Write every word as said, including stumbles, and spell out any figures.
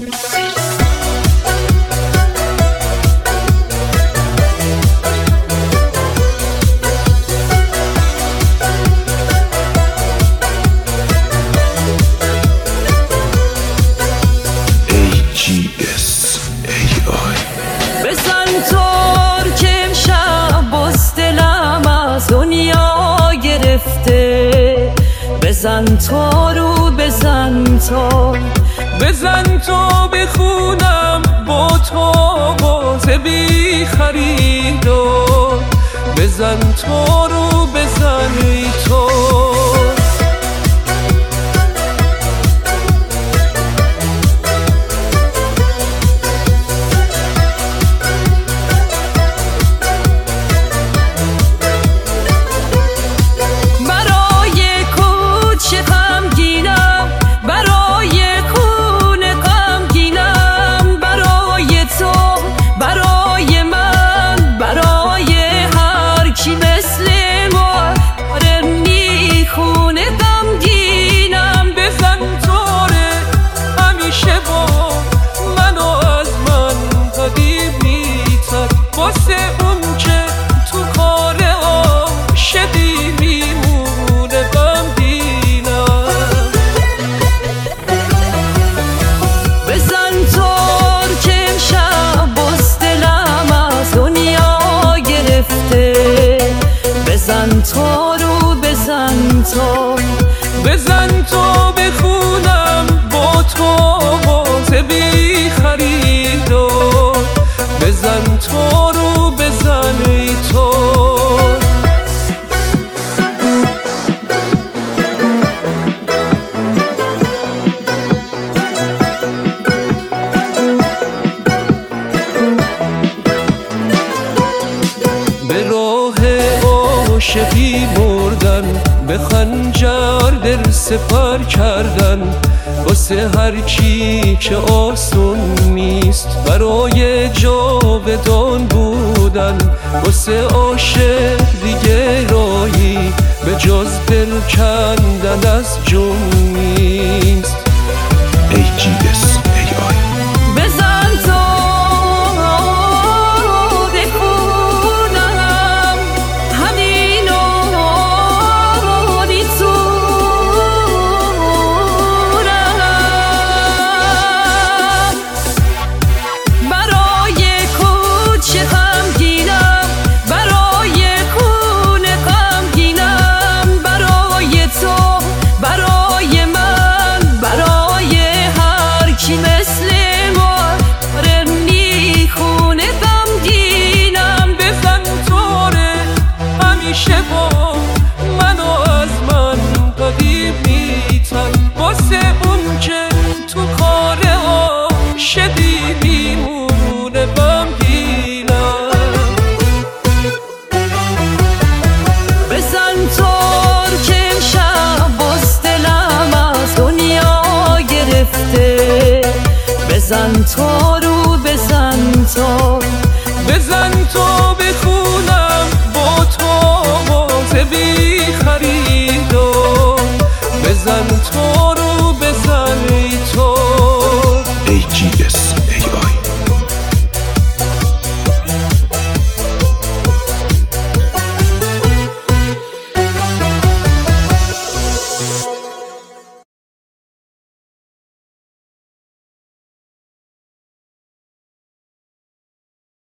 بزن تا رو بزن تا بزن تا بخونم با تو واسه بی خریدار بزن تا رو بزن ای تو بزن تا رو بزن تا بزن تا بخونم با تو واسه بی خریدار بزن تا رو بزن ای تو عاشقی مردن به خنجر دل سپر کردن واسه هر کی که آسون نیست برای جاودان بودن واسه عاشق دیگه راهی به جز دل کندن از جون نیست. ای جی اس ای آی بزن تا بزن تا رو بزن تا بزن تا بخونم با تو واسه بی خریدار بزن تا